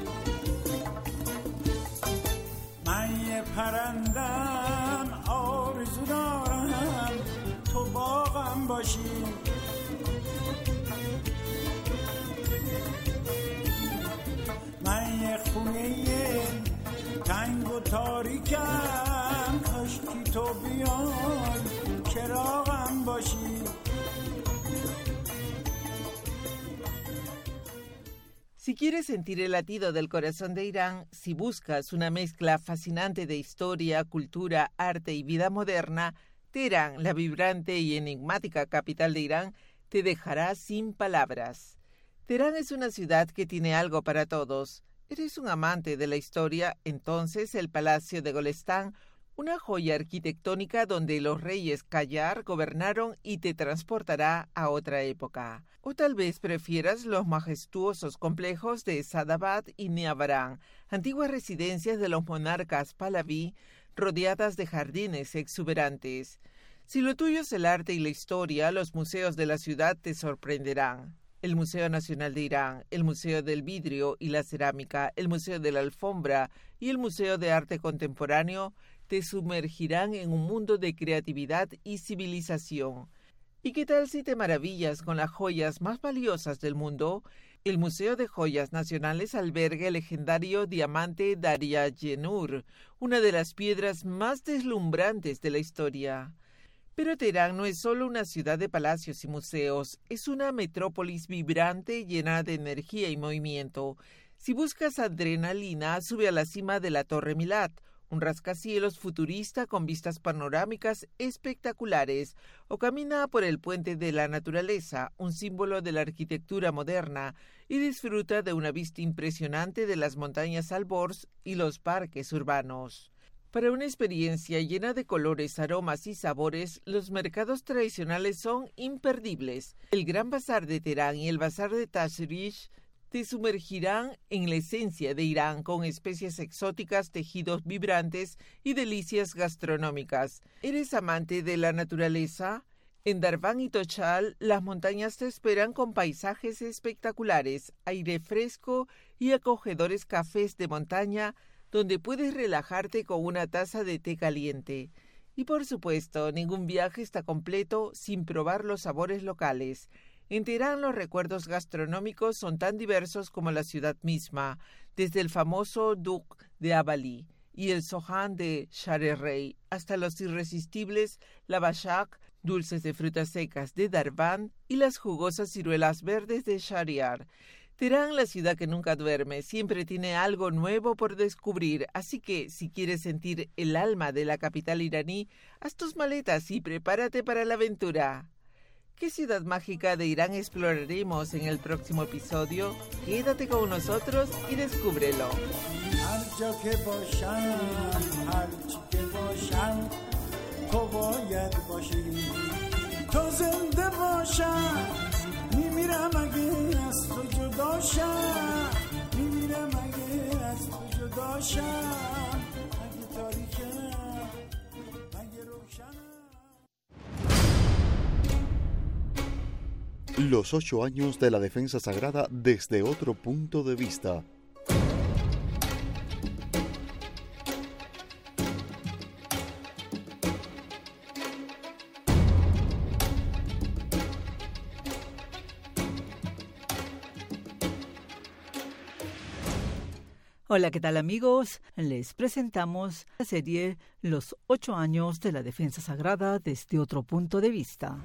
H: Si quieres sentir el latido del corazón de Irán, si buscas una mezcla fascinante de historia, cultura, arte y vida moderna, Teherán, la vibrante y enigmática capital de Irán, te dejará sin palabras. Teherán es una ciudad que tiene algo para todos. ¿Eres un amante de la historia? Entonces el Palacio de Golestán, una joya arquitectónica donde los reyes Qajar gobernaron, y te transportará a otra época. O tal vez prefieras los majestuosos complejos de Sadabad y Neavarán, antiguas residencias de los monarcas Pahlaví, rodeadas de jardines exuberantes. Si lo tuyo es el arte y la historia, los museos de la ciudad te sorprenderán. El Museo Nacional de Irán, el Museo del Vidrio y la Cerámica, el Museo de la Alfombra y el Museo de Arte Contemporáneo te sumergirán en un mundo de creatividad y civilización. ¿Y qué tal si te maravillas con las joyas más valiosas del mundo? El Museo de Joyas Nacionales alberga el legendario diamante Darya-Yenur, una de las piedras más deslumbrantes de la historia. Pero Teherán no es solo una ciudad de palacios y museos, es una metrópolis vibrante llena de energía y movimiento. Si buscas adrenalina, sube a la cima de la Torre Milad, un rascacielos futurista con vistas panorámicas espectaculares, o camina por el Puente de la Naturaleza, un símbolo de la arquitectura moderna, y disfruta de una vista impresionante de las montañas Alborz y los parques urbanos. Para una experiencia llena de colores, aromas y sabores, los mercados tradicionales son imperdibles. El Gran Bazar de Teherán y el Bazar de Tashrish te sumergirán en la esencia de Irán con especies exóticas, tejidos vibrantes y delicias gastronómicas. ¿Eres amante de la naturaleza? En Darvan y Tochal, las montañas te esperan con paisajes espectaculares, aire fresco y acogedores cafés de montaña donde puedes relajarte con una taza de té caliente. Y por supuesto, ningún viaje está completo sin probar los sabores locales. En Teherán los recuerdos gastronómicos son tan diversos como la ciudad misma, desde el famoso Duk de Abali y el Sohan de Shahreh hasta los irresistibles lavashak, dulces de frutas secas de Darvan y las jugosas ciruelas verdes de Shahriar. Teherán, la ciudad que nunca duerme, siempre tiene algo nuevo por descubrir, así que si quieres sentir el alma de la capital iraní, haz tus maletas y prepárate para la aventura. ¿Qué ciudad mágica de Irán exploraremos en el próximo episodio? Quédate con nosotros y descúbrelo.
I: Los ocho años de la defensa sagrada desde otro punto de vista.
E: Hola, ¿qué tal amigos? Les presentamos la serie Los ocho años de la defensa sagrada desde otro punto de vista.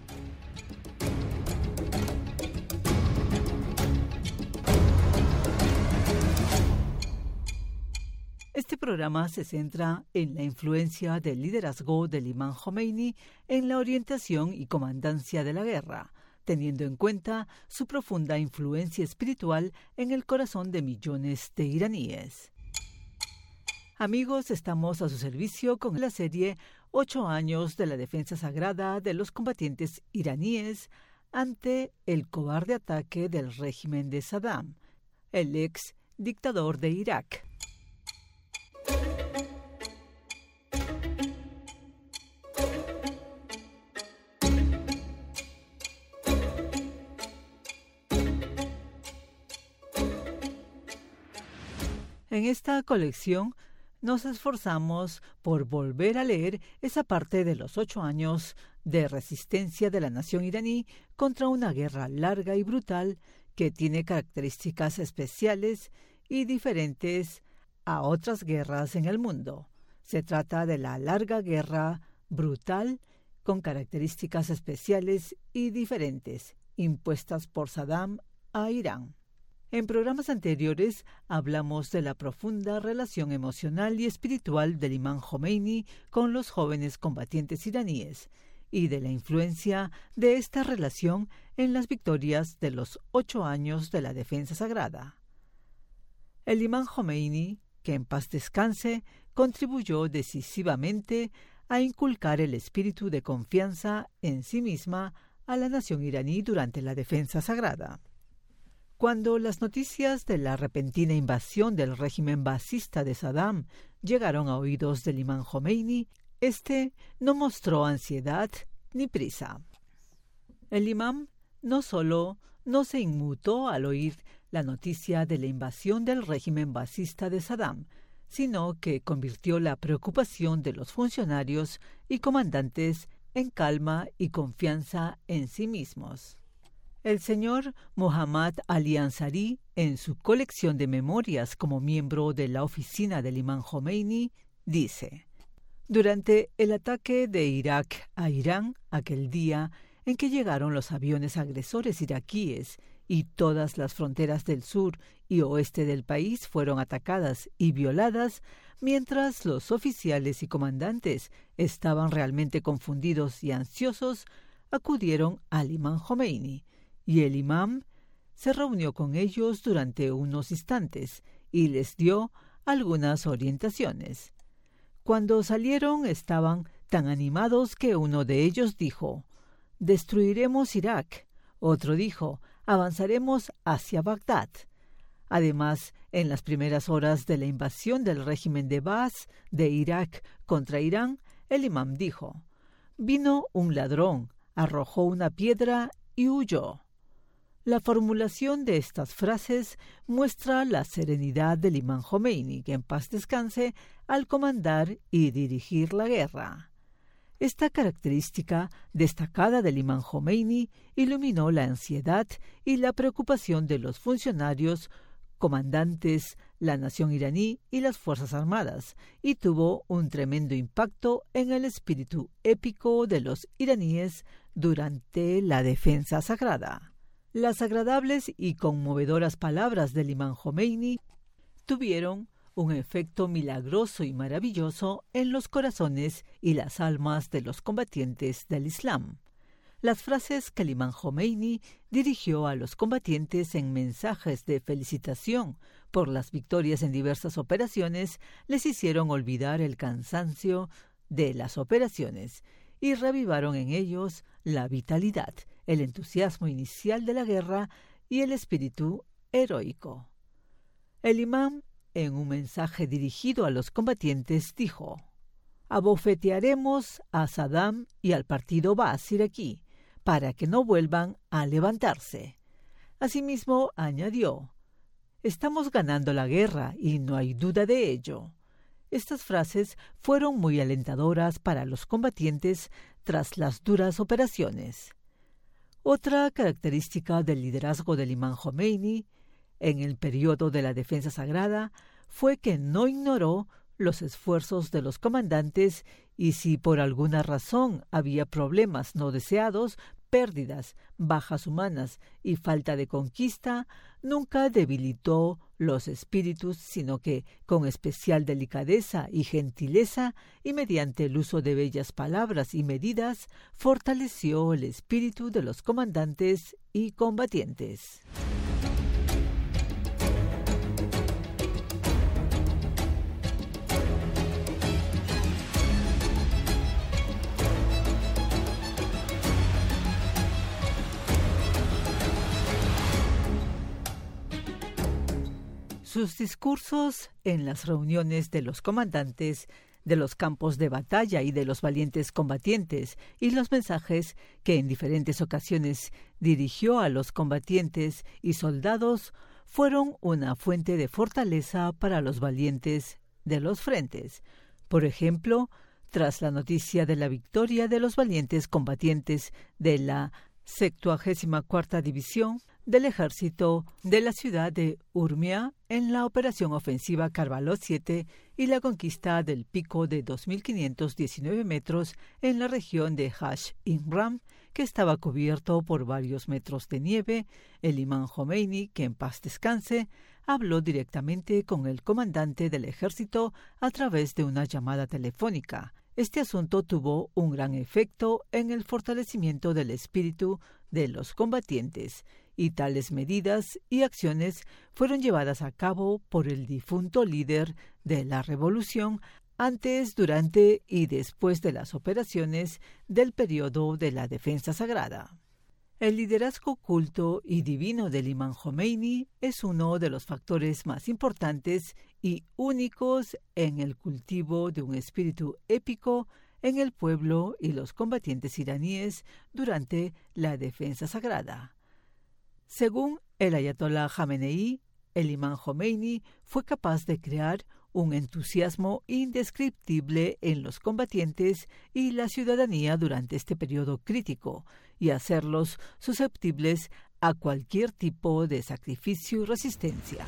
E: Este programa se centra en la influencia del liderazgo del Imam Jomeini en la orientación y comandancia de la guerra, teniendo en cuenta su profunda influencia espiritual en el corazón de millones de iraníes. Amigos, estamos a su servicio con la serie Ocho años de la defensa sagrada de los combatientes iraníes ante el cobarde ataque del régimen de Saddam, el ex dictador de Irak. En esta colección nos esforzamos por volver a leer esa parte de los ocho años de resistencia de la nación iraní contra una guerra larga y brutal que tiene características especiales y diferentes a otras guerras en el mundo. Se trata de la larga guerra brutal con características especiales y diferentes impuestas por Saddam a Irán. En programas anteriores hablamos de la profunda relación emocional y espiritual del Imam Jomeini con los jóvenes combatientes iraníes y de la influencia de esta relación en las victorias de los ocho años de la defensa sagrada. El Imam Jomeini, que en paz descanse, contribuyó decisivamente a inculcar el espíritu de confianza en sí misma a la nación iraní durante la defensa sagrada. Cuando las noticias de la repentina invasión del régimen basista de Saddam llegaron a oídos del Imam Jomeini, este no mostró ansiedad ni prisa. El imam no solo no se inmutó al oír la noticia de la invasión del régimen basista de Saddam, sino que convirtió la preocupación de los funcionarios y comandantes en calma y confianza en sí mismos. El señor Muhammad Ali Ansari, en su colección de memorias como miembro de la oficina del Imam Jomeini, dice: durante el ataque de Irak a Irán, aquel día en que llegaron los aviones agresores iraquíes y todas las fronteras del sur y oeste del país fueron atacadas y violadas, mientras los oficiales y comandantes estaban realmente confundidos y ansiosos, acudieron al Imam Jomeini, y el imam se reunió con ellos durante unos instantes y les dio algunas orientaciones. Cuando salieron estaban tan animados que uno de ellos dijo: «Destruiremos Irak». Otro dijo: «Avanzaremos hacia Bagdad». Además, en las primeras horas de la invasión del régimen de Baas de Irak contra Irán, el imam dijo: «Vino un ladrón, arrojó una piedra y huyó». La formulación de estas frases muestra la serenidad del imam Jomeini, que en paz descanse, al comandar y dirigir la guerra. Esta característica destacada del imam Jomeini iluminó la ansiedad y la preocupación de los funcionarios, comandantes, la nación iraní y las Fuerzas Armadas, y tuvo un tremendo impacto en el espíritu épico de los iraníes durante la defensa sagrada. Las agradables y conmovedoras palabras del imam Jomeini tuvieron un efecto milagroso y maravilloso en los corazones y las almas de los combatientes del Islam. Las frases que el imam Jomeini dirigió a los combatientes en mensajes de felicitación por las victorias en diversas operaciones les hicieron olvidar el cansancio de las operaciones y reavivaron en ellos la vitalidad, el entusiasmo inicial de la guerra y el espíritu heroico. El imam, en un mensaje dirigido a los combatientes, dijo: «Abofetearemos a Saddam y al partido Baas iraquí, para que no vuelvan a levantarse». Asimismo, añadió: «Estamos ganando la guerra y no hay duda de ello». Estas frases fueron muy alentadoras para los combatientes tras las duras operaciones. Otra característica del liderazgo del imam Jomeini en el periodo de la defensa sagrada fue que no ignoró los esfuerzos de los comandantes y si por alguna razón había problemas no deseados, pérdidas, bajas humanas y falta de conquista, nunca debilitó los espíritus, sino que, con especial delicadeza y gentileza, y mediante el uso de bellas palabras y medidas, fortaleció el espíritu de los comandantes y combatientes. Sus discursos en las reuniones de los comandantes de los campos de batalla y de los valientes combatientes y los mensajes que en diferentes ocasiones dirigió a los combatientes y soldados fueron una fuente de fortaleza para los valientes de los frentes. Por ejemplo, tras la noticia de la victoria de los valientes combatientes de la sexagésima cuarta División del Ejército de la ciudad de Urmia en la operación ofensiva Carvalho siete y la conquista del pico de dos mil quinientos diecinueve metros en la región de Hajj Imran, que estaba cubierto por varios metros de nieve, el imam Jomeini, que en paz descanse, habló directamente con el comandante del ejército a través de una llamada telefónica. Este asunto tuvo un gran efecto en el fortalecimiento del espíritu de los combatientes, y tales medidas y acciones fueron llevadas a cabo por el difunto líder de la revolución antes, durante y después de las operaciones del periodo de la defensa sagrada. El liderazgo culto y divino del imam Jomeini es uno de los factores más importantes y únicos en el cultivo de un espíritu épico en el pueblo y los combatientes iraníes durante la defensa sagrada. Según el ayatolá Jamenei, el imam Jomeini fue capaz de crear un entusiasmo indescriptible en los combatientes y la ciudadanía durante este periodo crítico y hacerlos susceptibles a cualquier tipo de sacrificio y resistencia.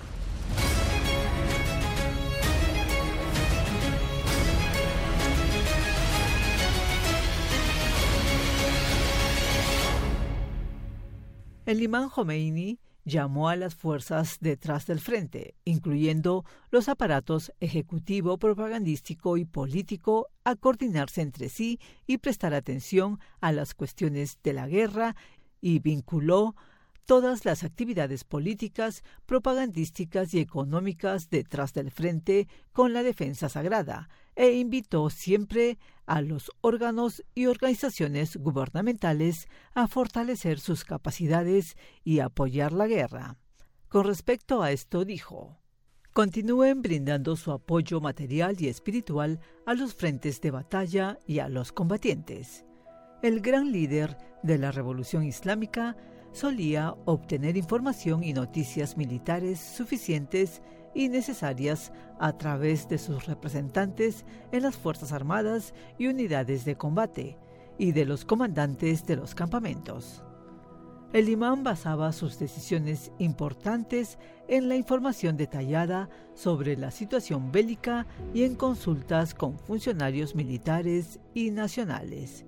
E: El imam Jomeini llamó a las fuerzas detrás del frente, incluyendo los aparatos ejecutivo, propagandístico y político, a coordinarse entre sí y prestar atención a las cuestiones de la guerra, y vinculó todas las actividades políticas, propagandísticas y económicas detrás del frente con la defensa sagrada, e invitó siempre a los órganos y organizaciones gubernamentales a fortalecer sus capacidades y apoyar la guerra. Con respecto a esto dijo: continúen brindando su apoyo material y espiritual a los frentes de batalla y a los combatientes. El gran líder de la Revolución Islámica solía obtener información y noticias militares suficientes y necesarias a través de sus representantes en las Fuerzas Armadas y unidades de combate y de los comandantes de los campamentos. El imán basaba sus decisiones importantes en la información detallada sobre la situación bélica y en consultas con funcionarios militares y nacionales.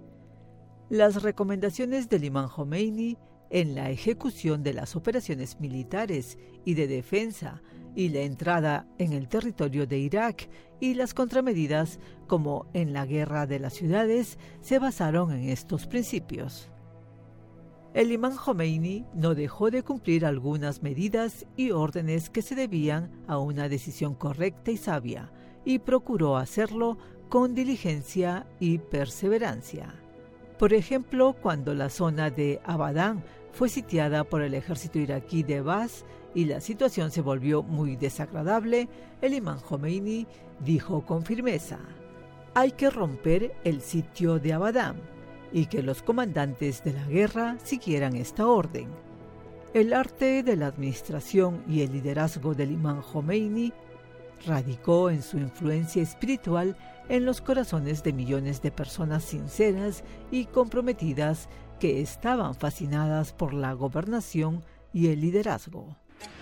E: Las recomendaciones del imán Jomeini en la ejecución de las operaciones militares y de defensa y la entrada en el territorio de Irak y las contramedidas, como en la guerra de las ciudades, se basaron en estos principios. El imán Jomeini no dejó de cumplir algunas medidas y órdenes que se debían a una decisión correcta y sabia, y procuró hacerlo con diligencia y perseverancia. Por ejemplo, cuando la zona de Abadán fue sitiada por el ejército iraquí de Bas y la situación se volvió muy desagradable, el imán Jomeini dijo con firmeza: hay que romper el sitio de Abadán, y que los comandantes de la guerra siguieran esta orden. El arte de la administración y el liderazgo del imán Jomeini radicó en su influencia espiritual en los corazones de millones de personas sinceras y comprometidas que estaban fascinadas por la gobernación y el liderazgo.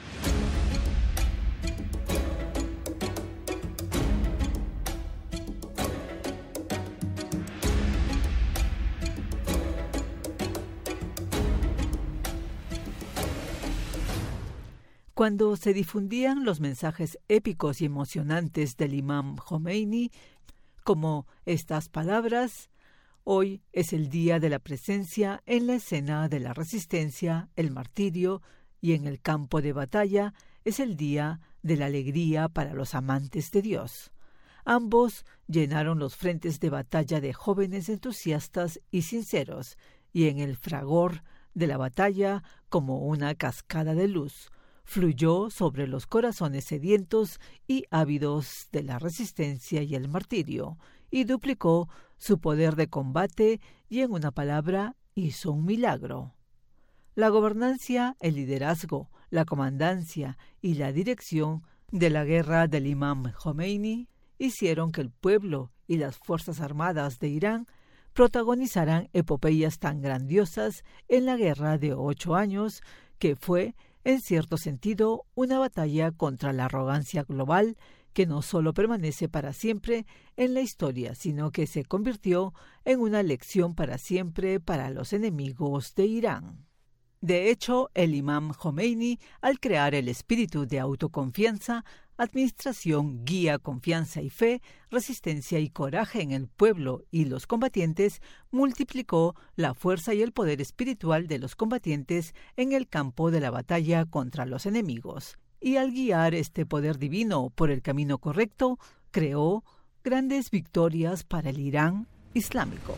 E: Cuando se difundían los mensajes épicos y emocionantes del imán Jomeini, como estas palabras: hoy es el día de la presencia en la escena de la resistencia, el martirio, y en el campo de batalla es el día de la alegría para los amantes de Dios. Ambos llenaron los frentes de batalla de jóvenes entusiastas y sinceros, y en el fragor de la batalla, como una cascada de luz, fluyó sobre los corazones sedientos y ávidos de la resistencia y el martirio, y duplicó su poder de combate y, en una palabra, hizo un milagro. La gobernancia, el liderazgo, la comandancia y la dirección de la guerra del imán Jomeini hicieron que el pueblo y las Fuerzas Armadas de Irán protagonizaran epopeyas tan grandiosas en la guerra de ocho años, que fue, en cierto sentido, una batalla contra la arrogancia global que no solo permanece para siempre en la historia, sino que se convirtió en una lección para siempre para los enemigos de Irán. De hecho, el imán Jomeini, al crear el espíritu de autoconfianza, administración, guía, confianza y fe, resistencia y coraje en el pueblo y los combatientes, multiplicó la fuerza y el poder espiritual de los combatientes en el campo de la batalla contra los enemigos. Y al guiar este poder divino por el camino correcto, creó grandes victorias para el Irán islámico.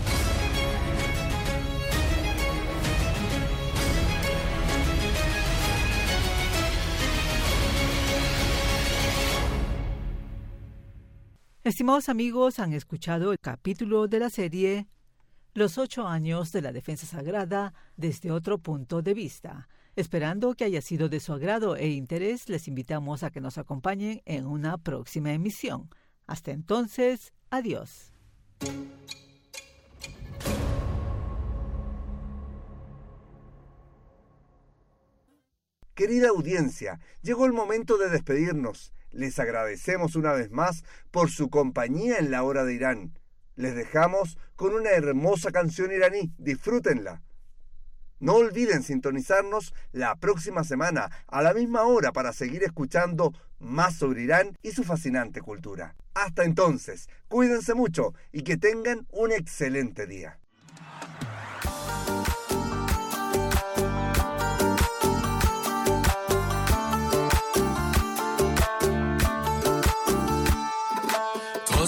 E: Estimados amigos, han escuchado el capítulo de la serie Los ocho años de la defensa sagrada desde otro punto de vista. Esperando que haya sido de su agrado e interés, les invitamos a que nos acompañen en una próxima emisión. Hasta entonces, adiós.
A: Querida audiencia, llegó el momento de despedirnos. Les agradecemos una vez más por su compañía en la hora de Irán. Les dejamos con una hermosa canción iraní. Disfrútenla. No olviden sintonizarnos la próxima semana a la misma hora para seguir escuchando más sobre Irán y su fascinante cultura. Hasta entonces, cuídense mucho y que tengan un excelente día.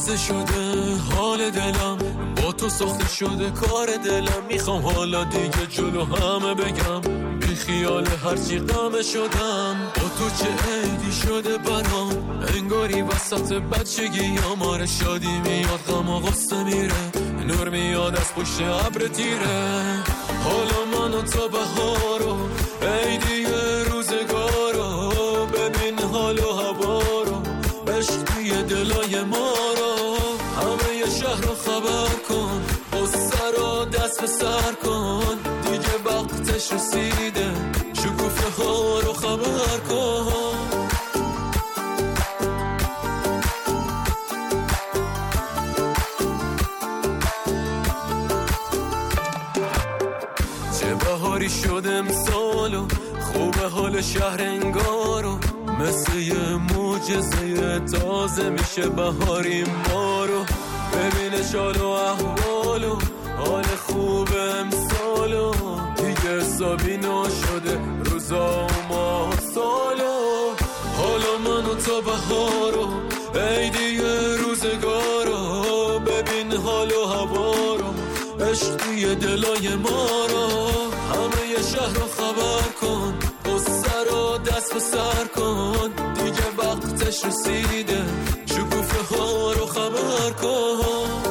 G: تازه شده حال دلم، با تو ساخته شده کار دلم. میخوام حالا دیگه جلو همه بگم بی خیال هرچی غمه شدم. با تو چه عیدی شده برام، انگاری وسط بچگی یا مار شادی میاد غم و غصه میره، نور میاد از پشت ابر تیره. حالا من و تو بهارو، عیدی روزگارو، ببین حال و هوا رو، عشقی دلای ما رو. همه ی شهر رو خبر کن، قصه رو دست به سر کن، دیگه وقتش رسیده، شکوفه ها رو خبر کن. چه بهاری شده امسالو، خوبه حال شهر انگارو، مثل یه معجزه تازه میشه بهاری ما رو. ببین شال و احوالو، حال خوب امسالو، دیگه حسابی نشده روزا و ماه سالو. حالا من و تو بهارو، عیدی روزگارو، ببین حال و هوا رو، عشقی دلای ما رو. همه ی شهر رو خبر کن، قصه رو دست به سر کن، دیگه وقتش رسیده، شکوفه ها رو خبر کن.